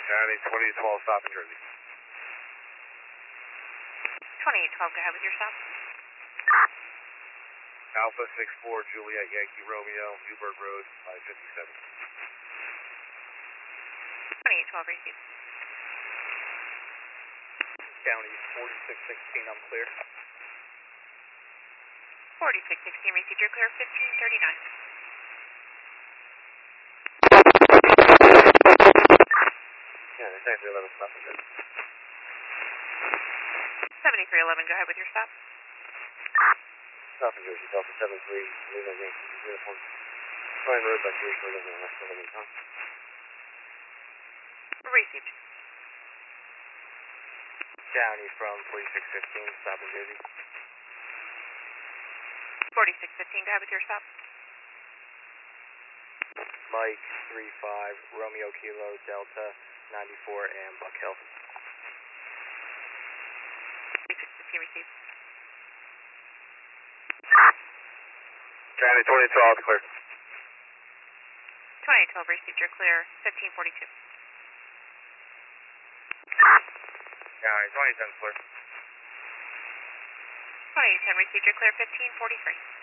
County 2012, stop in Jersey. 2812, go ahead with your stop. Alpha 64, Juliet Yankee Romeo, Newburgh Road, 557. 2812, receive. County 4616, I'm clear. 4616, received, you're clear, 1539. Yeah, there's actually 11 stop in Jersey. 7311, go ahead with your stop. Stop in Jersey, Delta 73, Lima Yankee uniform. Fine road by 3 in West Philly, huh? Received. County from 4615, stop in Jersey. 4615, go ahead with your stop. Mike 35, Romeo Kilo Delta 94 and Buck Hill. 4615, received. County 2012, clear. 2012, received, you're clear, 1542. County 2010, clear. 2010, received, you're clear, 1543.